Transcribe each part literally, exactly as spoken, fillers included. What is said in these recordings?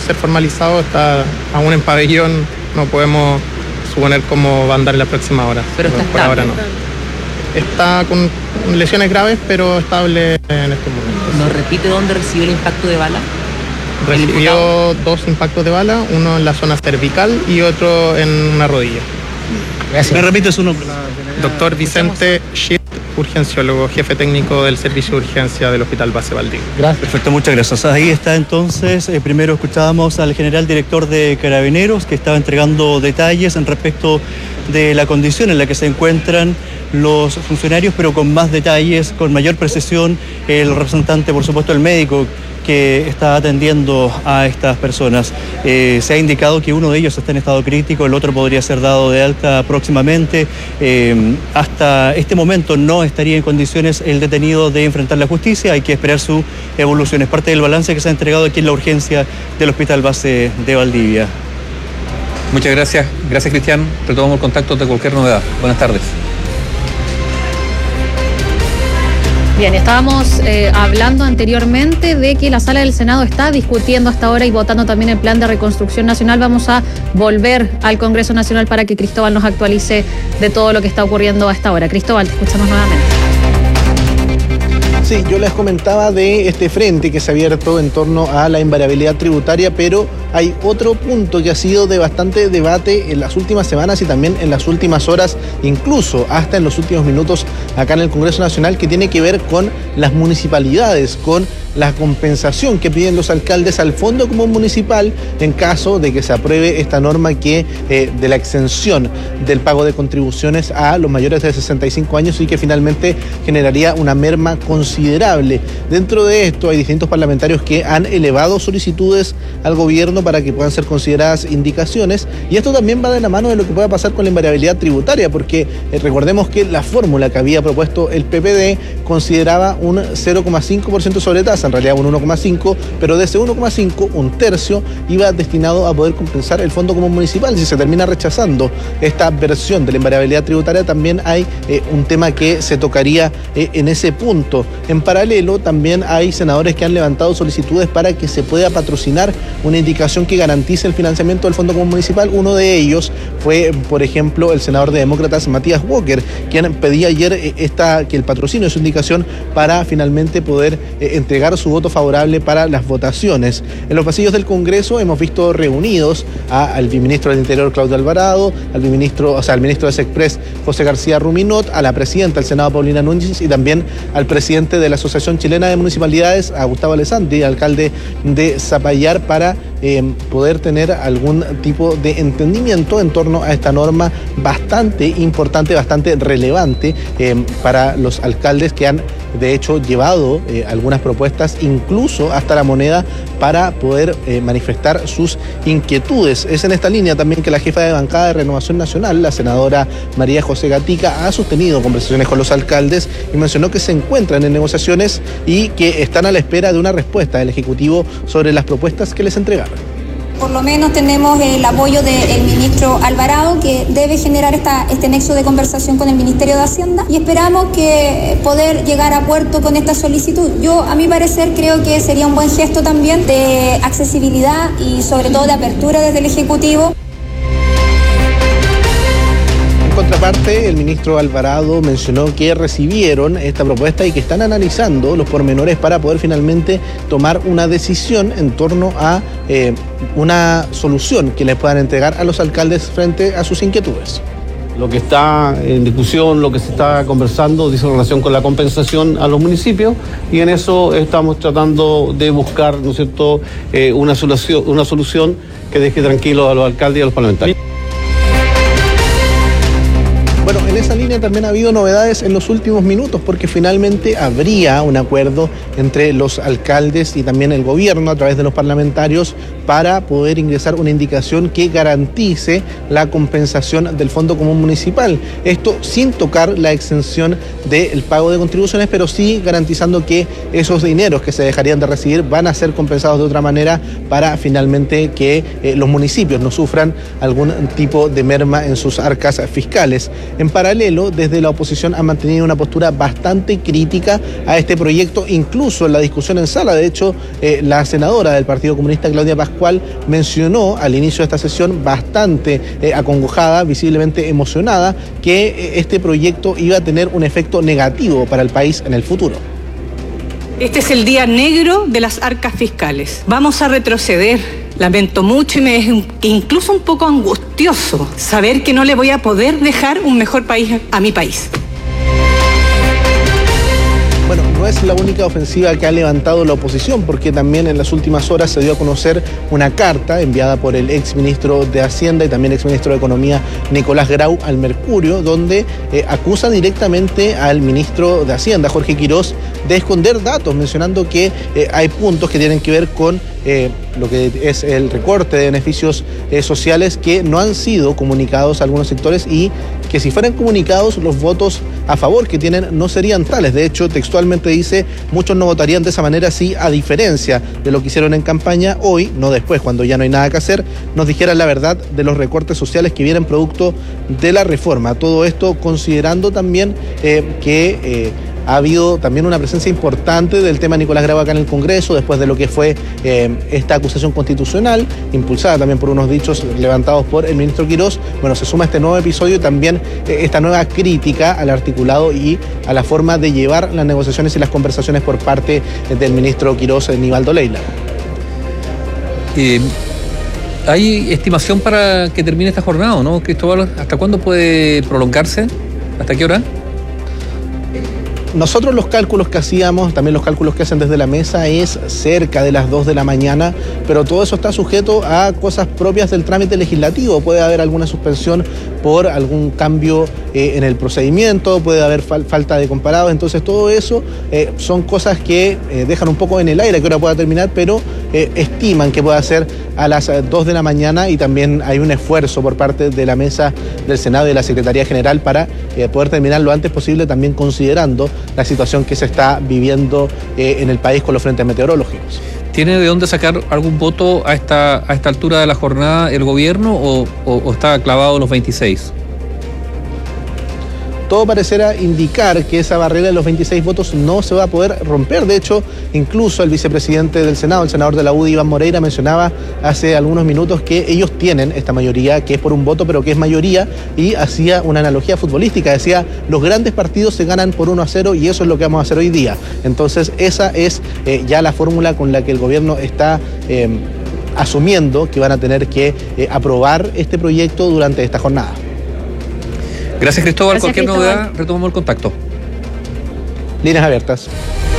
ser formalizado, está aún en pabellón, no podemos suponer cómo va a andar en la próxima hora. Pero está por ahora no. Está con lesiones graves, pero estable en estos momentos. ¿Nos repite dónde recibió el impacto de bala? Recibió dos impactos de bala, uno en la zona cervical y otro en una rodilla. Gracias. ¿Me repite su nombre? Doctor Vicente Schitt, urgenciólogo, jefe técnico del servicio de urgencia del Hospital Base Valdivia. Gracias. Perfecto, muchas gracias. Ahí está entonces, eh, primero escuchábamos al general director de Carabineros que estaba entregando detalles en respecto de la condición en la que se encuentran los funcionarios, pero con más detalles, con mayor precisión, el representante, por supuesto, el médico que está atendiendo a estas personas. Eh, se ha indicado que uno de ellos está en estado crítico, el otro podría ser dado de alta próximamente. Eh, hasta este momento no estaría en condiciones el detenido de enfrentar la justicia, hay que esperar su evolución. Es parte del balance que se ha entregado aquí en la urgencia del Hospital Base de Valdivia. Muchas gracias. Gracias, Cristian. Retomamos el contacto de cualquier novedad. Buenas tardes. Bien, estábamos eh, hablando anteriormente de que la Sala del Senado está discutiendo hasta ahora y votando también el Plan de Reconstrucción Nacional. Vamos a volver al Congreso Nacional para que Cristóbal nos actualice de todo lo que está ocurriendo hasta ahora. Cristóbal, te escuchamos nuevamente. Sí, yo les comentaba de este frente que se ha abierto en torno a la invariabilidad tributaria, pero hay otro punto que ha sido de bastante debate en las últimas semanas y también en las últimas horas, incluso hasta en los últimos minutos acá en el Congreso Nacional, que tiene que ver con las municipalidades, con la compensación que piden los alcaldes al Fondo Común Municipal en caso de que se apruebe esta norma que eh, de la exención del pago de contribuciones a los mayores de sesenta y cinco años y que finalmente generaría una merma considerable. Dentro de esto hay distintos parlamentarios que han elevado solicitudes al gobierno para que puedan ser consideradas indicaciones, y esto también va de la mano de lo que pueda pasar con la invariabilidad tributaria, porque eh, recordemos que la fórmula que había propuesto el P P D consideraba un cero coma cinco por ciento sobre tasa, en realidad un uno coma cinco por ciento, pero de ese uno coma cinco por ciento, un tercio iba destinado a poder compensar el Fondo Común Municipal. Si se termina rechazando esta versión de la invariabilidad tributaria, también hay eh, un tema que se tocaría eh, en ese punto. En paralelo, también hay senadores que han levantado solicitudes para que se pueda patrocinar una indicación que garantice el financiamiento del Fondo Común Municipal. Uno de ellos fue, por ejemplo, el senador de Demócratas, Matías Walker, quien pedía ayer eh, esta, que el patrocinio de su indicación para finalmente poder eh, entregar su voto favorable para las votaciones. En los pasillos del Congreso hemos visto reunidos a, al viceministro del Interior, Claudio Alvarado, al viceministro, o sea, al ministro de Sexpress, José García Ruminot, a la presidenta del Senado, Paulina Núñez, y también al presidente de la Asociación Chilena de Municipalidades, a Gustavo Alessandri, alcalde de Zapallar, para eh, poder tener algún tipo de entendimiento en torno a esta norma bastante importante, bastante relevante eh, para los alcaldes que han de hecho llevado eh, algunas propuestas incluso hasta la moneda para poder eh, manifestar sus inquietudes. Es en esta línea también que la jefa de bancada de Renovación Nacional, la senadora María José Gatica, ha sostenido conversaciones con los alcaldes y mencionó que se encuentran en negociaciones y que están a la espera de una respuesta del Ejecutivo sobre las propuestas que les entregaron. Por lo menos tenemos el apoyo del ministro Alvarado, que debe generar esta, este nexo de conversación con el Ministerio de Hacienda, y esperamos que poder llegar a puerto con esta solicitud. Yo, a mi parecer, creo que sería un buen gesto también de accesibilidad y sobre todo de apertura desde el Ejecutivo. Por contraparte, el ministro Alvarado mencionó que recibieron esta propuesta y que están analizando los pormenores para poder finalmente tomar una decisión en torno a eh, una solución que les puedan entregar a los alcaldes frente a sus inquietudes. Lo que está en discusión, lo que se está conversando, dice en relación con la compensación a los municipios, y en eso estamos tratando de buscar, ¿no es cierto?, eh, una solución, una solución que deje tranquilos a los alcaldes y a los parlamentarios. Bueno, en esa línea también ha habido novedades en los últimos minutos, porque finalmente habría un acuerdo entre los alcaldes y también el gobierno a través de los parlamentarios para poder ingresar una indicación que garantice la compensación del Fondo Común Municipal. Esto sin tocar la exención del pago de contribuciones, pero sí garantizando que esos dineros que se dejarían de recibir van a ser compensados de otra manera para finalmente que eh, los municipios no sufran algún tipo de merma en sus arcas fiscales. En paralelo, paralelo, desde la oposición han mantenido una postura bastante crítica a este proyecto, incluso en la discusión en sala. De hecho, eh, la senadora del Partido Comunista, Claudia Pascual, mencionó al inicio de esta sesión, bastante eh, acongojada, visiblemente emocionada, que eh, este proyecto iba a tener un efecto negativo para el país en el futuro. Este es el día negro de las arcas fiscales. Vamos a retroceder. Lamento mucho y me es incluso un poco angustioso saber que no le voy a poder dejar un mejor país a mi país. Bueno, no es la única ofensiva que ha levantado la oposición, porque también en las últimas horas se dio a conocer una carta enviada por el exministro de Hacienda y también exministro de Economía, Nicolás Grau, al Mercurio, donde eh, acusa directamente al ministro de Hacienda, Jorge Quirós, de esconder datos, mencionando que eh, hay puntos que tienen que ver con eh, lo que es el recorte de beneficios eh, sociales que no han sido comunicados a algunos sectores y que si fueran comunicados los votos a favor que tienen no serían tales. De hecho, textualmente dice, muchos no votarían de esa manera si, a diferencia de lo que hicieron en campaña, hoy, no después, cuando ya no hay nada que hacer, nos dijeran la verdad de los recortes sociales que vienen producto de la reforma. Todo esto considerando también eh, que... Eh, Ha habido también una presencia importante del tema Nicolás Grau acá en el Congreso, después de lo que fue eh, esta acusación constitucional, impulsada también por unos dichos levantados por el ministro Quirós. Bueno, se suma este nuevo episodio y también eh, esta nueva crítica al articulado y a la forma de llevar las negociaciones y las conversaciones por parte del ministro Quirós, Nivaldo Leila. Eh, ¿Hay estimación para que termine esta jornada, no, Cristóbal? ¿Hasta cuándo puede prolongarse? ¿Hasta qué hora? Nosotros los cálculos que hacíamos, también los cálculos que hacen desde la mesa, es cerca de las dos de la mañana, pero todo eso está sujeto a cosas propias del trámite legislativo. Puede haber alguna suspensión por algún cambio eh, en el procedimiento, puede haber fal- falta de comparados, entonces todo eso eh, son cosas que eh, dejan un poco en el aire que ahora pueda terminar, pero eh, estiman que pueda ser a las dos de la mañana y también hay un esfuerzo por parte de la mesa del Senado y de la Secretaría General para eh, poder terminar lo antes posible, también considerando la situación que se está viviendo eh, en el país con los frentes meteorológicos. ¿Tiene de dónde sacar algún voto a esta, a esta altura de la jornada el gobierno o, o, o está clavado los veintiséis? Todo parecerá indicar que esa barrera de los veintiséis votos no se va a poder romper. De hecho, incluso el vicepresidente del Senado, el senador de la U D I, Iván Moreira, mencionaba hace algunos minutos que ellos tienen esta mayoría, que es por un voto, pero que es mayoría, y hacía una analogía futbolística. Decía, los grandes partidos se ganan por uno a cero y eso es lo que vamos a hacer hoy día. Entonces, esa es eh, ya la fórmula con la que el gobierno está eh, asumiendo que van a tener que eh, aprobar este proyecto durante esta jornada. Gracias, Cristóbal. Gracias, Cualquier Cristóbal. novedad, retomamos el contacto. Líneas abiertas.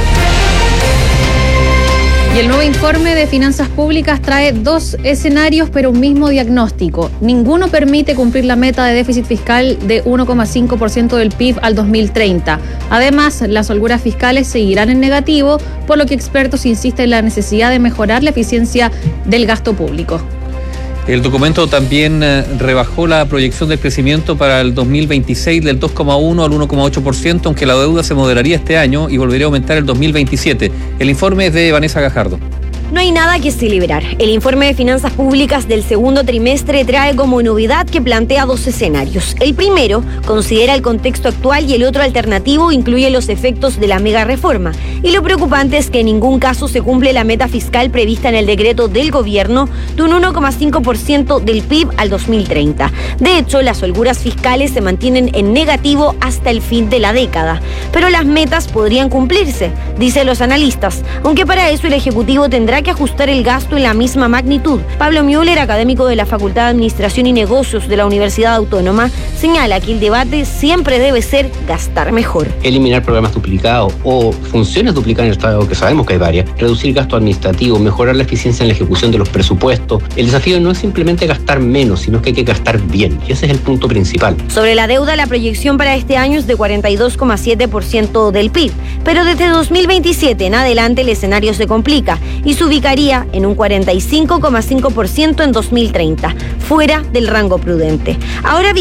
Y el nuevo informe de finanzas públicas trae dos escenarios, pero un mismo diagnóstico. Ninguno permite cumplir la meta de déficit fiscal de uno coma cinco por ciento del P I B al dos mil treinta. Además, las holguras fiscales seguirán en negativo, por lo que expertos insisten en la necesidad de mejorar la eficiencia del gasto público. El documento también eh, rebajó la proyección del crecimiento para el dos mil veintiséis del dos coma uno al uno coma ocho por ciento, aunque la deuda se moderaría este año y volvería a aumentar el dos mil veintisiete. El informe es de Vanessa Gajardo. No hay nada que celebrar. El informe de finanzas públicas del segundo trimestre trae como novedad que plantea dos escenarios. El primero considera el contexto actual y el otro alternativo incluye los efectos de la mega reforma. Y lo preocupante es que en ningún caso se cumple la meta fiscal prevista en el decreto del gobierno de un uno coma cinco por ciento del P I B al dos mil treinta. De hecho, las holguras fiscales se mantienen en negativo hasta el fin de la década. Pero las metas podrían cumplirse, dicen los analistas, aunque para eso el Ejecutivo tendrá que ajustar el gasto en la misma magnitud. Pablo Müller, académico de la Facultad de Administración y Negocios de la Universidad Autónoma, señala que el debate siempre debe ser gastar mejor. Eliminar programas duplicados o funciones duplicadas en el Estado, que sabemos que hay varias, reducir gasto administrativo, mejorar la eficiencia en la ejecución de los presupuestos. El desafío no es simplemente gastar menos, sino que hay que gastar bien, y ese es el punto principal. Sobre la deuda, la proyección para este año es de cuarenta y dos coma siete por ciento del P I B, pero desde dos mil veintisiete en adelante el escenario se complica y su ubicaría en un cuarenta y cinco coma cinco por ciento en dos mil treinta, fuera del rango prudente. Ahora bien,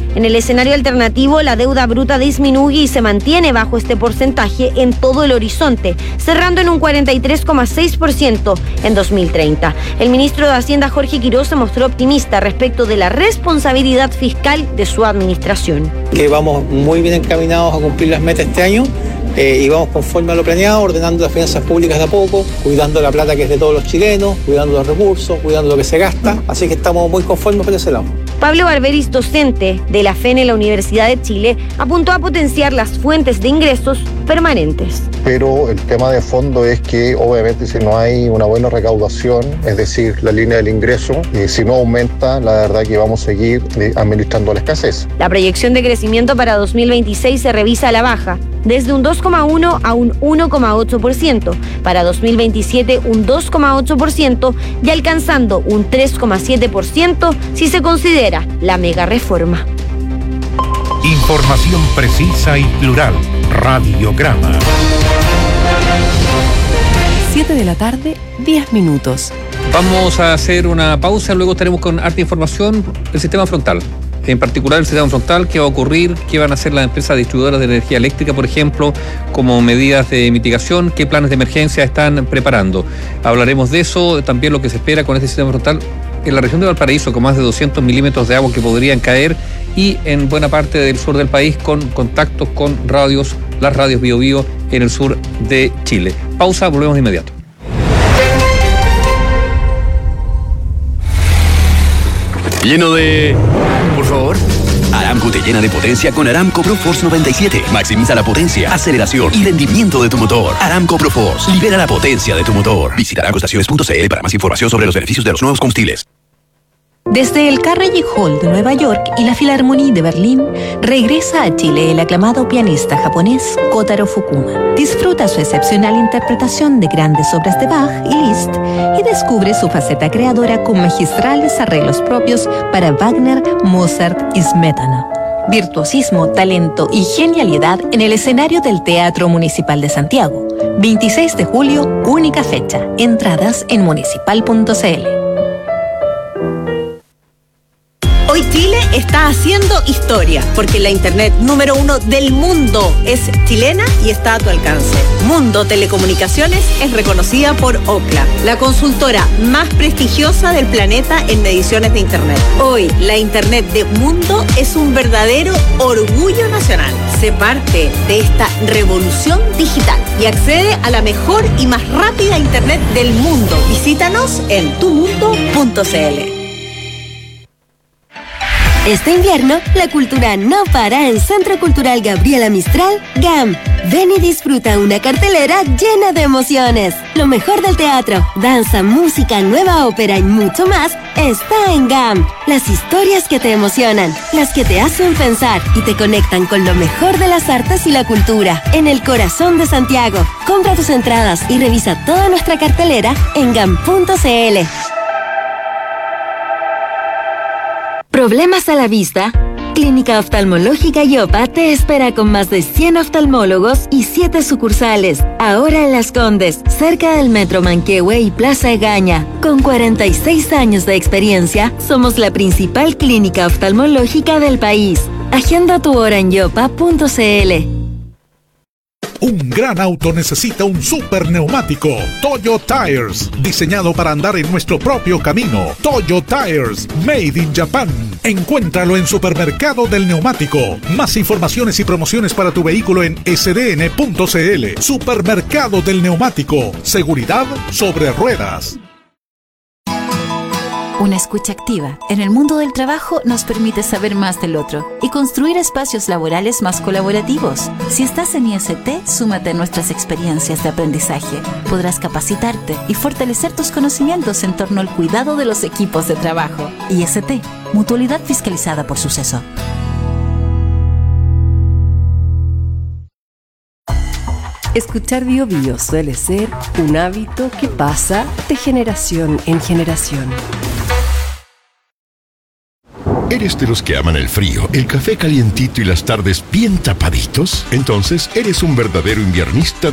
En el escenario alternativo, la deuda bruta disminuye y se mantiene bajo este porcentaje en todo el horizonte, cerrando en un cuarenta y tres coma seis por ciento en dos mil treinta. El ministro de Hacienda, Jorge Quiroz, se mostró optimista respecto de la responsabilidad fiscal de su administración. Que vamos muy bien encaminados a cumplir las metas este año. Eh, y vamos conforme a lo planeado, ordenando las finanzas públicas de a poco, cuidando la plata que es de todos los chilenos, cuidando los recursos, cuidando lo que se gasta, así que estamos muy conformes por ese lado. Pablo Barberis, docente de la F E N en la Universidad de Chile, apuntó a potenciar las fuentes de ingresos permanentes. Pero el tema de fondo es que obviamente si no hay una buena recaudación, es decir, la línea del ingreso, eh, si no aumenta, la verdad que vamos a seguir eh, administrando la escasez. La proyección de crecimiento para dos mil veintiséis se revisa a la baja, desde un dos coma uno a un uno coma ocho por ciento, para dos mil veintisiete un dos coma ocho por ciento y alcanzando un tres coma siete por ciento si se considera la mega reforma. Información precisa y plural. Radiograma. siete de la tarde, diez minutos. Vamos a hacer una pausa, luego estaremos con harta información del sistema frontal. En particular el sistema frontal, qué va a ocurrir, qué van a hacer las empresas distribuidoras de energía eléctrica, por ejemplo, como medidas de mitigación, qué planes de emergencia están preparando. Hablaremos de eso, también lo que se espera con este sistema frontal en la región de Valparaíso, con más de doscientos milímetros de agua que podrían caer, y en buena parte del sur del país con contactos con radios, las radios Bio Bio en el sur de Chile. Pausa, volvemos de inmediato. Lleno de... Por favor. Aramco te llena de potencia con Aramco ProForce noventa y siete. Maximiza la potencia, aceleración y rendimiento de tu motor. Aramco ProForce. Libera la potencia de tu motor. Visita aramco estaciones punto c l para más información sobre los beneficios de los nuevos combustibles. Desde el Carnegie Hall de Nueva York y la Philharmonie de Berlín, regresa a Chile el aclamado pianista japonés Kotaro Fukuma. Disfruta su excepcional interpretación de grandes obras de Bach y Liszt y descubre su faceta creadora con magistrales arreglos propios para Wagner, Mozart y Smetana. Virtuosismo, talento y genialidad en el escenario del Teatro Municipal de Santiago. veintiséis de julio, única fecha. Entradas en municipal punto c l. Hoy Chile está haciendo historia, porque la internet número uno del mundo es chilena y está a tu alcance. Mundo Telecomunicaciones es reconocida por Ookla, la consultora más prestigiosa del planeta en mediciones de internet. Hoy, la internet de Mundo es un verdadero orgullo nacional. Sé parte de esta revolución digital y accede a la mejor y más rápida internet del mundo. Visítanos en tu mundo punto c l. Este invierno, la cultura no para en Centro Cultural Gabriela Mistral, GAM. Ven y disfruta una cartelera llena de emociones. Lo mejor del teatro, danza, música, nueva ópera y mucho más está en GAM. Las historias que te emocionan, las que te hacen pensar y te conectan con lo mejor de las artes y la cultura. En el corazón de Santiago. Compra tus entradas y revisa toda nuestra cartelera en gam punto c l. ¿Problemas a la vista? Clínica Oftalmológica Yopa te espera con más de cien oftalmólogos y siete sucursales. Ahora en Las Condes, cerca del Metro Manquehue y Plaza Egaña. Con cuarenta y seis años de experiencia, somos la principal clínica oftalmológica del país. Agenda tu hora en yopa punto c l. Un gran auto necesita un super neumático. Toyo Tires, diseñado para andar en nuestro propio camino. Toyo Tires, made in Japan. Encuéntralo en Supermercado del Neumático. Más informaciones y promociones para tu vehículo en s d n punto c l. Supermercado del Neumático. Seguridad sobre ruedas. Una escucha activa en el mundo del trabajo nos permite saber más del otro y construir espacios laborales más colaborativos. Si estás en I S T, súmate a nuestras experiencias de aprendizaje. Podrás capacitarte y fortalecer tus conocimientos en torno al cuidado de los equipos de trabajo. I S T, Mutualidad Fiscalizada por Suceso. Escuchar Bio Bio suele ser un hábito que pasa de generación en generación. ¿Eres de los que aman el frío, el café calientito y las tardes bien tapaditos? Entonces eres un verdadero inviernista